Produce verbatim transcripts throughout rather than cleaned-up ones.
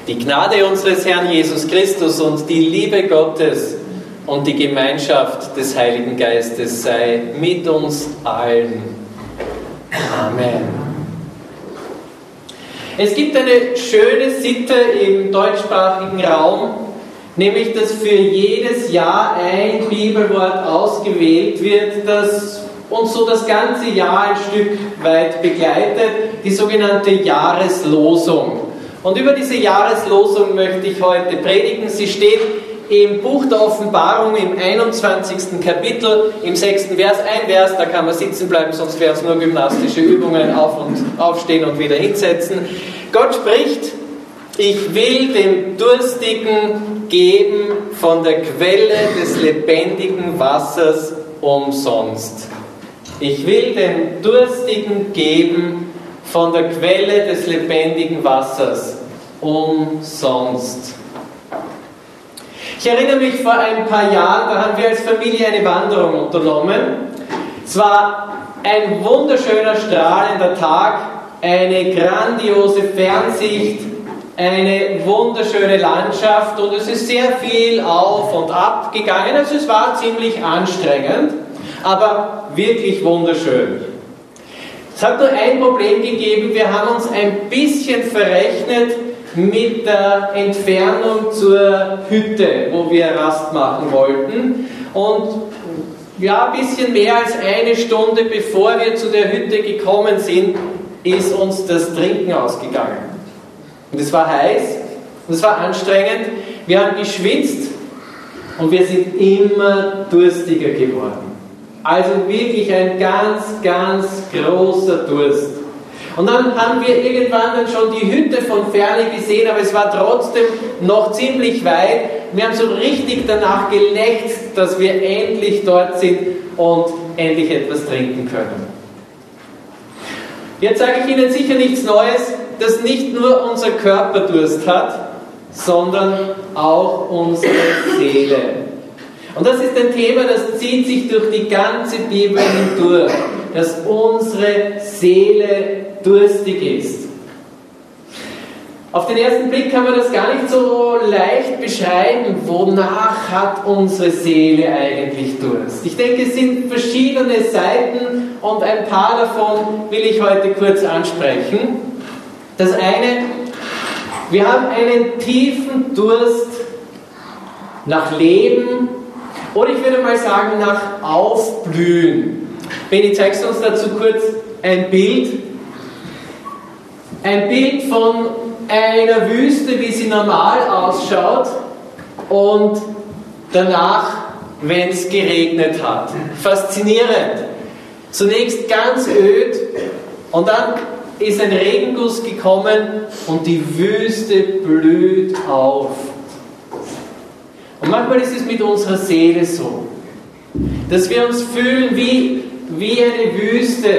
Die Gnade unseres Herrn Jesus Christus und die Liebe Gottes und die Gemeinschaft des Heiligen Geistes sei mit uns allen. Amen. Es gibt eine schöne Sitte im deutschsprachigen Raum, nämlich dass für jedes Jahr ein Bibelwort ausgewählt wird, das uns so das ganze Jahr ein Stück weit begleitet, die sogenannte Jahreslosung. Und über diese Jahreslosung möchte ich heute predigen. Sie steht im Buch der Offenbarung im einundzwanzigsten Kapitel, im sechsten Vers, ein Vers, da kann man sitzen bleiben, sonst wären es nur gymnastische Übungen, auf und aufstehen und wieder hinsetzen. Gott spricht: Ich will dem Durstigen geben von der Quelle des lebendigen Wassers umsonst. Ich will dem Durstigen geben von der Quelle des lebendigen Wassers umsonst. Ich erinnere mich, vor ein paar Jahren, da haben wir als Familie eine Wanderung unternommen. Es war ein wunderschöner, strahlender Tag, eine grandiose Fernsicht, eine wunderschöne Landschaft und es ist sehr viel auf und ab gegangen. Also es war ziemlich anstrengend, aber wirklich wunderschön. Es hat nur ein Problem gegeben, wir haben uns ein bisschen verrechnet mit der Entfernung zur Hütte, wo wir Rast machen wollten. Und ja, ein bisschen mehr als eine Stunde bevor wir zu der Hütte gekommen sind, ist uns das Trinken ausgegangen. Und es war heiß und es war anstrengend, wir haben geschwitzt und wir sind immer durstiger geworden. Also wirklich ein ganz, ganz großer Durst. Und dann haben wir irgendwann dann schon die Hütte von Ferne gesehen, aber es war trotzdem noch ziemlich weit. Wir haben so richtig danach gelächzt, dass wir endlich dort sind und endlich etwas trinken können. Jetzt sage ich Ihnen sicher nichts Neues, dass nicht nur unser Körper Durst hat, sondern auch unsere Seele. Und das ist ein Thema, das zieht sich durch die ganze Bibel hindurch, dass unsere Seele durstig ist. Auf den ersten Blick kann man das gar nicht so leicht beschreiben, wonach hat unsere Seele eigentlich Durst. Ich denke, es sind verschiedene Seiten und ein paar davon will ich heute kurz ansprechen. Das eine, wir haben einen tiefen Durst nach Leben, oder ich würde mal sagen, nach Aufblühen. Benni, zeigst du uns dazu kurz ein Bild? Ein Bild von einer Wüste, wie sie normal ausschaut und danach, wenn es geregnet hat. Faszinierend. Zunächst ganz öd und dann ist ein Regenguss gekommen und die Wüste blüht auf. Und manchmal ist es mit unserer Seele so, dass wir uns fühlen wie, wie eine Wüste.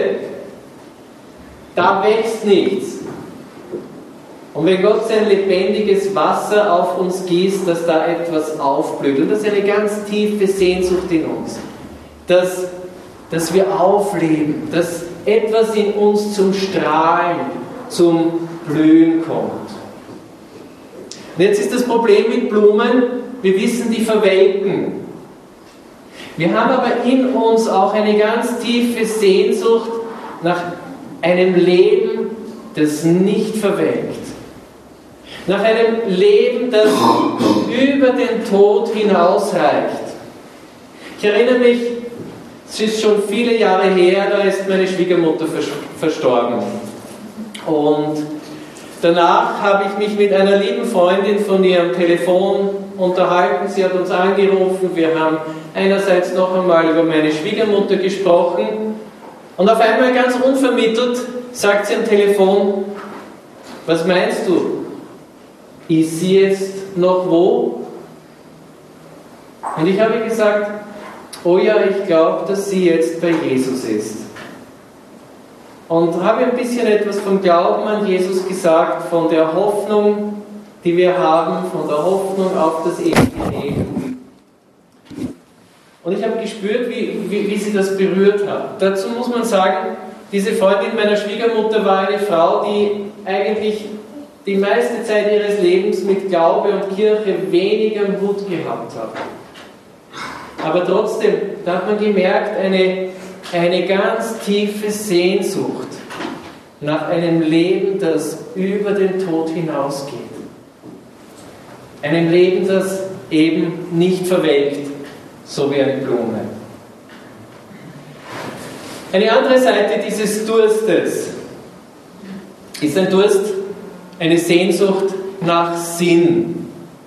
Da wächst nichts. Und wenn Gott sein lebendiges Wasser auf uns gießt, dass da etwas aufblüht. Und das ist eine ganz tiefe Sehnsucht in uns. Dass, dass wir aufleben, dass etwas in uns zum Strahlen, zum Blühen kommt. Und jetzt ist das Problem mit Blumen, wir wissen, die verwelken. Wir haben aber in uns auch eine ganz tiefe Sehnsucht nach einem Leben, das nicht verwelkt. Nach einem Leben, das über den Tod hinausreicht. Ich erinnere mich, es ist schon viele Jahre her, da ist meine Schwiegermutter verstorben. Und danach habe ich mich mit einer lieben Freundin von ihr am Telefon unterhalten. Sie hat uns angerufen, wir haben einerseits noch einmal über meine Schwiegermutter gesprochen und auf einmal ganz unvermittelt sagt sie am Telefon: Was meinst du? Ist sie jetzt noch wo? Und ich habe gesagt: Oh ja, ich glaube, dass sie jetzt bei Jesus ist. Und habe ein bisschen etwas vom Glauben an Jesus gesagt, von der Hoffnung, die wir haben, von der Hoffnung auf das ewige Leben. Und ich habe gespürt, wie, wie, wie sie das berührt hat. Dazu muss man sagen, diese Freundin meiner Schwiegermutter war eine Frau, die eigentlich die meiste Zeit ihres Lebens mit Glaube und Kirche weniger Mut gehabt haben. Aber trotzdem, da hat man gemerkt, eine, eine ganz tiefe Sehnsucht nach einem Leben, das über den Tod hinausgeht. Einem Leben, das eben nicht verwelkt, so wie eine Blume. Eine andere Seite dieses Durstes ist ein Durst, eine Sehnsucht nach Sinn.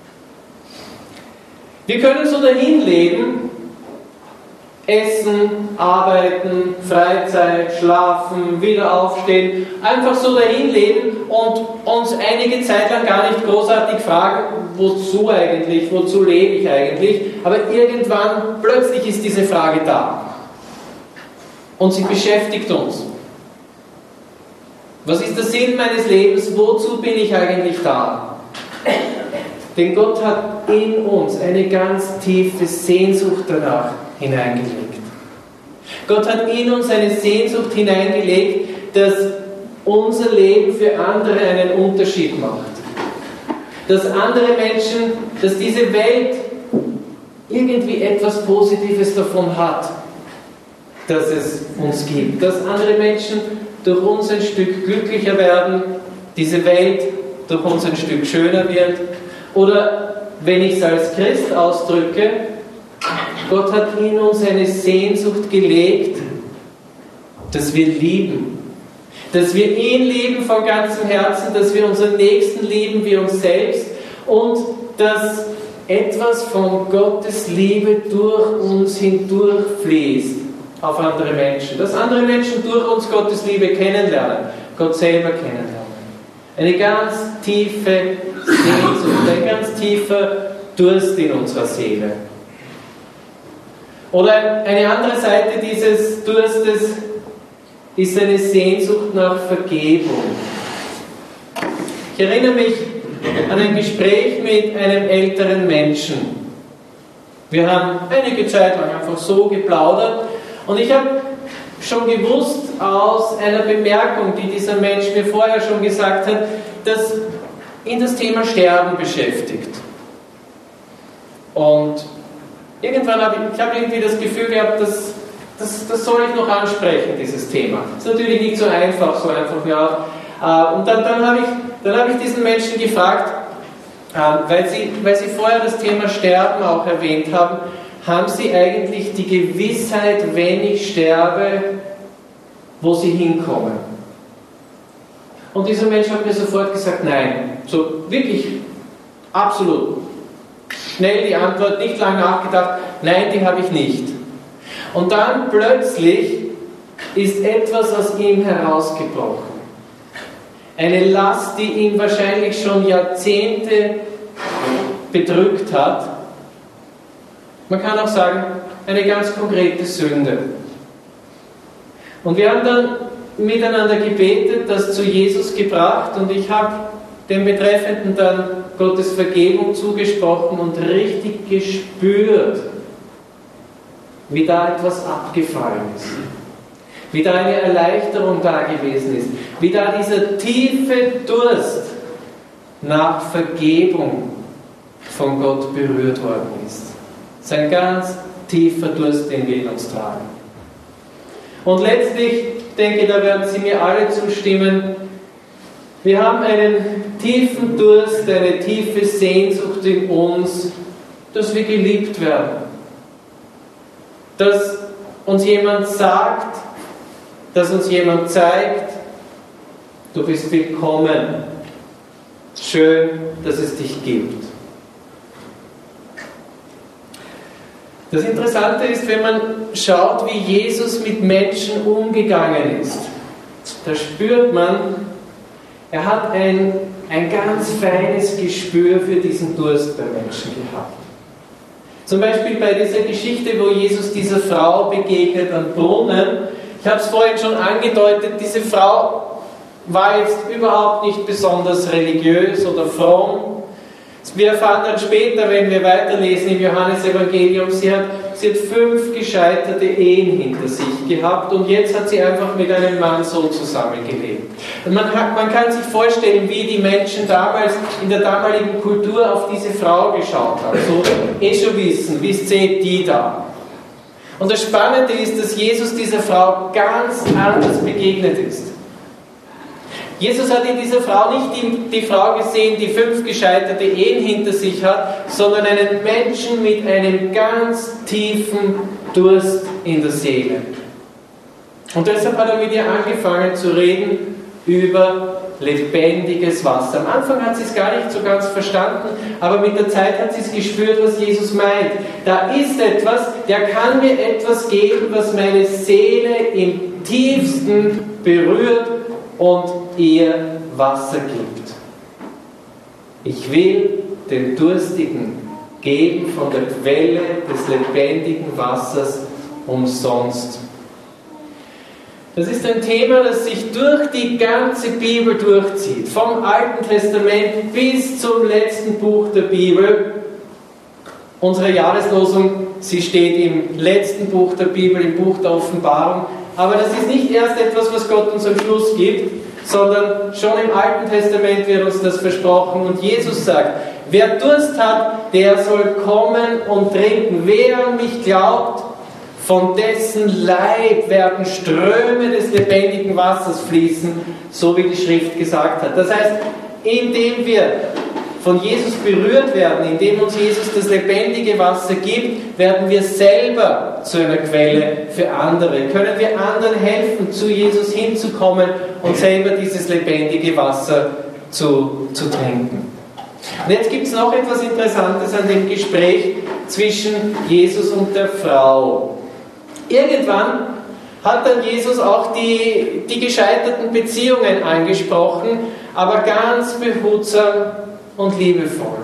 Wir können so dahin leben, essen, arbeiten, Freizeit, schlafen, wieder aufstehen, einfach so dahin leben und uns einige Zeit lang gar nicht großartig fragen, wozu eigentlich, wozu lebe ich eigentlich, aber irgendwann plötzlich ist diese Frage da und sie beschäftigt uns. Was ist der Sinn meines Lebens? Wozu bin ich eigentlich da? Denn Gott hat in uns eine ganz tiefe Sehnsucht danach hineingelegt. Gott hat in uns eine Sehnsucht hineingelegt, dass unser Leben für andere einen Unterschied macht. Dass andere Menschen, dass diese Welt irgendwie etwas Positives davon hat, dass es uns gibt. Dass andere Menschen durch uns ein Stück glücklicher werden, diese Welt durch uns ein Stück schöner wird. Oder, wenn ich es als Christ ausdrücke, Gott hat in uns eine Sehnsucht gelegt, dass wir lieben. Dass wir ihn lieben von ganzem Herzen, dass wir unseren Nächsten lieben wie uns selbst und dass etwas von Gottes Liebe durch uns hindurchfließt auf andere Menschen. Dass andere Menschen durch uns Gottes Liebe kennenlernen, Gott selber kennenlernen. Eine ganz tiefe Sehnsucht, ein ganz tiefer Durst in unserer Seele. Oder eine andere Seite dieses Durstes ist eine Sehnsucht nach Vergebung. Ich erinnere mich an ein Gespräch mit einem älteren Menschen. Wir haben einige Zeit lang einfach so geplaudert und ich habe schon gewusst aus einer Bemerkung, die dieser Mensch mir vorher schon gesagt hat, dass ihn das Thema Sterben beschäftigt. Und irgendwann habe ich, ich habe irgendwie das Gefühl gehabt, dass das, das soll ich noch ansprechen, dieses Thema. Ist natürlich nicht so einfach, so einfach, ja. Und dann, dann habe ich, dann habe ich diesen Menschen gefragt, weil sie, weil sie vorher das Thema Sterben auch erwähnt haben, haben Sie eigentlich die Gewissheit, wenn ich sterbe, wo Sie hinkommen? Und dieser Mensch hat mir sofort gesagt, nein. So wirklich, absolut. Schnell die Antwort, nicht lange nachgedacht, nein, die habe ich nicht. Und dann plötzlich ist etwas aus ihm herausgebrochen. Eine Last, die ihn wahrscheinlich schon Jahrzehnte bedrückt hat. Man kann auch sagen, eine ganz konkrete Sünde. Und wir haben dann miteinander gebetet, das zu Jesus gebracht und ich habe dem Betreffenden dann Gottes Vergebung zugesprochen und richtig gespürt, wie da etwas abgefallen ist. Wie da eine Erleichterung da gewesen ist. Wie da dieser tiefe Durst nach Vergebung von Gott berührt worden ist. Es ist ein ganz tiefer Durst, den wir in uns tragen. Und letztlich, ich denke, da werden Sie mir alle zustimmen, wir haben einen tiefen Durst, eine tiefe Sehnsucht in uns, dass wir geliebt werden. Dass uns jemand sagt, dass uns jemand zeigt, du bist willkommen. Schön, dass es dich gibt. Das Interessante ist, wenn man schaut, wie Jesus mit Menschen umgegangen ist, da spürt man, er hat ein, ein ganz feines Gespür für diesen Durst bei Menschen gehabt. Zum Beispiel bei dieser Geschichte, wo Jesus dieser Frau begegnet am Brunnen. Ich habe es vorhin schon angedeutet, diese Frau war jetzt überhaupt nicht besonders religiös oder fromm. Wir erfahren dann später, wenn wir weiterlesen im Johannesevangelium, sie hat, sie hat fünf gescheiterte Ehen hinter sich gehabt und jetzt hat sie einfach mit einem Mann so zusammengelebt. Und man, hat, man kann sich vorstellen, wie die Menschen damals in der damaligen Kultur auf diese Frau geschaut haben. So, eh schon wissen, wie steht die da? Und das Spannende ist, dass Jesus dieser Frau ganz anders begegnet ist. Jesus hat in dieser Frau nicht die, die Frau gesehen, die fünf gescheiterte Ehen hinter sich hat, sondern einen Menschen mit einem ganz tiefen Durst in der Seele. Und deshalb hat er mit ihr angefangen zu reden über lebendiges Wasser. Am Anfang hat sie es gar nicht so ganz verstanden, aber mit der Zeit hat sie es gespürt, was Jesus meint. Da ist etwas, der kann mir etwas geben, was meine Seele im tiefsten berührt und ihr Wasser gibt. Ich will den Durstigen geben von der Quelle des lebendigen Wassers umsonst. Das ist ein Thema, das sich durch die ganze Bibel durchzieht. Vom Alten Testament bis zum letzten Buch der Bibel. Unsere Jahreslosung, sie steht im letzten Buch der Bibel, im Buch der Offenbarung. Aber das ist nicht erst etwas, was Gott uns am Schluss gibt, sondern schon im Alten Testament wird uns das versprochen. Und Jesus sagt, wer Durst hat, der soll kommen und trinken. Wer an mich glaubt, von dessen Leib werden Ströme des lebendigen Wassers fließen, so wie die Schrift gesagt hat. Das heißt, indem wir von Jesus berührt werden, indem uns Jesus das lebendige Wasser gibt, werden wir selber zu einer Quelle für andere. Können wir anderen helfen, zu Jesus hinzukommen und selber dieses lebendige Wasser zu, zu trinken. Und jetzt gibt es noch etwas Interessantes an dem Gespräch zwischen Jesus und der Frau. Irgendwann hat dann Jesus auch die, die gescheiterten Beziehungen angesprochen, aber ganz behutsam und liebevoll.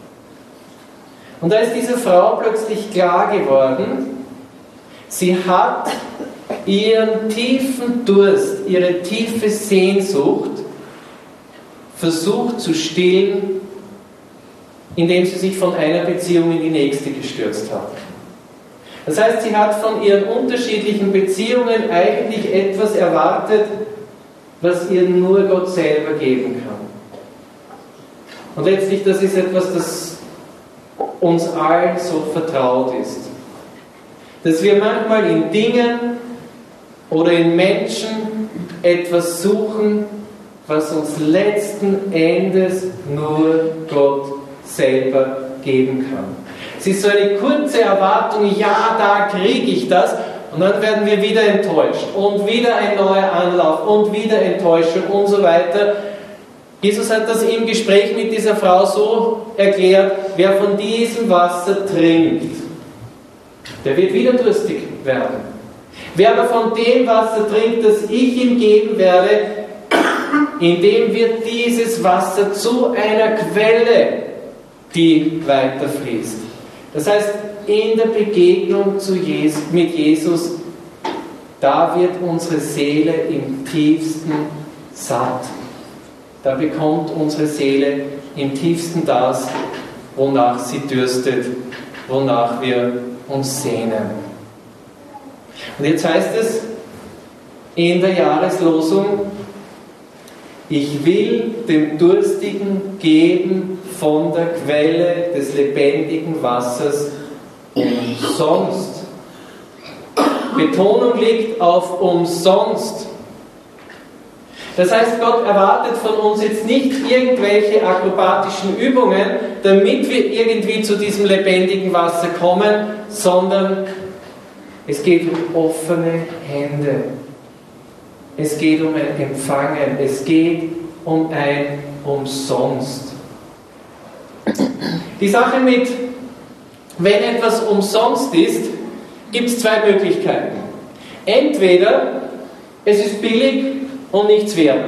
Und da ist dieser Frau plötzlich klar geworden, sie hat ihren tiefen Durst, ihre tiefe Sehnsucht versucht zu stillen, indem sie sich von einer Beziehung in die nächste gestürzt hat. Das heißt, sie hat von ihren unterschiedlichen Beziehungen eigentlich etwas erwartet, was ihr nur Gott selber geben kann. Und letztlich, das ist etwas, das uns allen so vertraut ist. Dass wir manchmal in Dingen oder in Menschen etwas suchen, was uns letzten Endes nur Gott selber geben kann. Es ist so eine kurze Erwartung, ja, da kriege ich das, und dann werden wir wieder enttäuscht und wieder ein neuer Anlauf und wieder Enttäuschung und so weiter. Jesus hat das im Gespräch mit dieser Frau so erklärt, wer von diesem Wasser trinkt, der wird wieder durstig werden. Wer aber von dem Wasser trinkt, das ich ihm geben werde, in dem wird dieses Wasser zu einer Quelle, die weiterfließt. Das heißt, in der Begegnung zu Jesus, mit Jesus, da wird unsere Seele im tiefsten satt. Da bekommt unsere Seele im tiefsten das, wonach sie dürstet, wonach wir uns sehnen. Und jetzt heißt es in der Jahreslosung, ich will dem Durstigen geben von der Quelle des lebendigen Wassers umsonst. Betonung liegt auf umsonst. Das heißt, Gott erwartet von uns jetzt nicht irgendwelche akrobatischen Übungen, damit wir irgendwie zu diesem lebendigen Wasser kommen, sondern es geht um offene Hände. Es geht um ein Empfangen. Es geht um ein Umsonst. Die Sache mit, wenn etwas umsonst ist, gibt es zwei Möglichkeiten. Entweder es ist billig und nichts wert.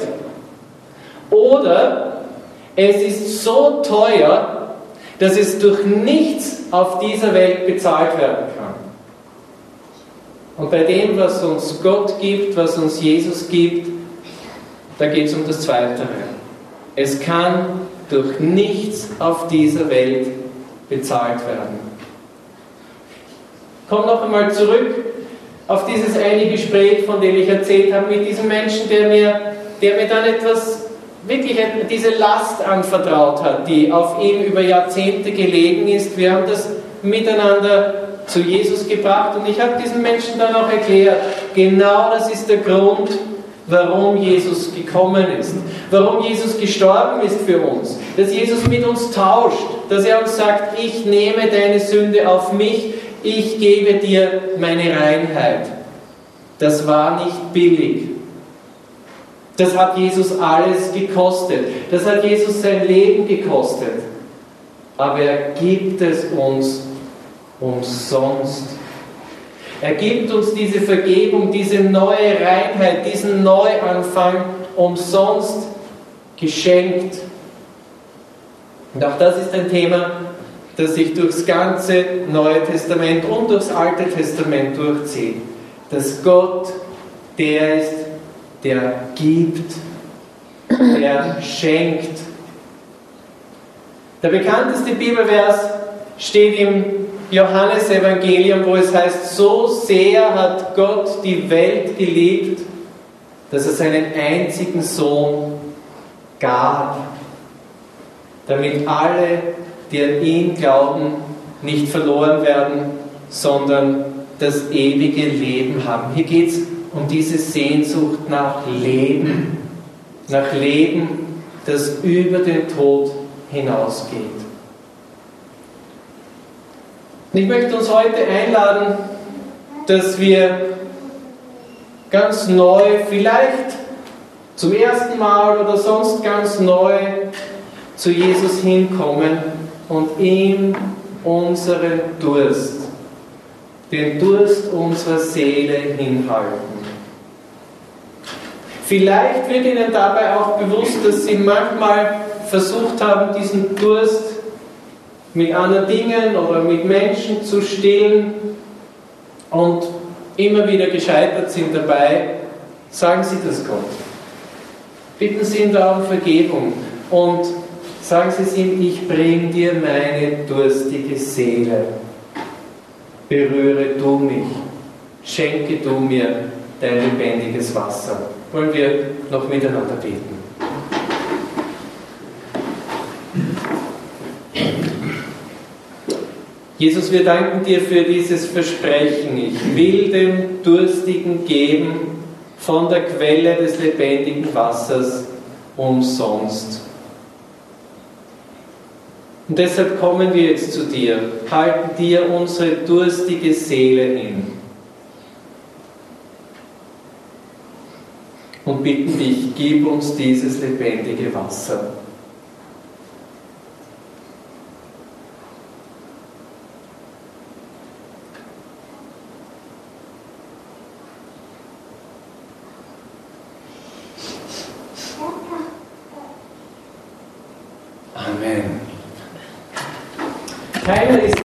Oder es ist so teuer, dass es durch nichts auf dieser Welt bezahlt werden kann. Und bei dem, was uns Gott gibt, was uns Jesus gibt, da geht es um das Zweite. Es kann durch nichts auf dieser Welt bezahlt werden. Ich komme noch einmal zurück auf dieses eine Gespräch, von dem ich erzählt habe, mit diesem Menschen, der mir, der mir dann etwas, wirklich diese Last anvertraut hat, die auf ihm über Jahrzehnte gelegen ist. Wir haben das miteinander zu Jesus gebracht und ich habe diesen Menschen dann auch erklärt, genau das ist der Grund, warum Jesus gekommen ist, warum Jesus gestorben ist für uns, dass Jesus mit uns tauscht, dass er uns sagt, ich nehme deine Sünde auf mich, ich gebe dir meine Reinheit. Das war nicht billig. Das hat Jesus alles gekostet. Das hat Jesus sein Leben gekostet. Aber er gibt es uns umsonst. Er gibt uns diese Vergebung, diese neue Reinheit, diesen Neuanfang umsonst geschenkt. Und auch das ist ein Thema, das sich durchs ganze Neue Testament und durchs Alte Testament durchzieht. Dass Gott der ist, der gibt, der schenkt. Der bekannteste Bibelvers steht im Johannesevangelium, wo es heißt, so sehr hat Gott die Welt geliebt, dass er seinen einzigen Sohn gab, damit alle, die an ihn glauben, nicht verloren werden, sondern das ewige Leben haben. Hier geht es um diese Sehnsucht nach Leben, nach Leben, das über den Tod hinausgeht. Und ich möchte uns heute einladen, dass wir ganz neu, vielleicht zum ersten Mal oder sonst ganz neu zu Jesus hinkommen und ihm unseren Durst, den Durst unserer Seele hinhalten. Vielleicht wird Ihnen dabei auch bewusst, dass Sie manchmal versucht haben, diesen Durst mit anderen Dingen oder mit Menschen zu stillen und immer wieder gescheitert sind dabei. Sagen Sie das Gott. Bitten Sie ihn da um Vergebung und sagen Sie es ihm, ich bringe dir meine durstige Seele. Berühre du mich. Schenke du mir dein lebendiges Wasser. Wollen wir noch miteinander beten? Jesus, wir danken dir für dieses Versprechen. Ich will dem Durstigen geben von der Quelle des lebendigen Wassers umsonst. Und deshalb kommen wir jetzt zu dir, halten dir unsere durstige Seele hin und bitten dich, gib uns dieses lebendige Wasser. Amen. Keiner ist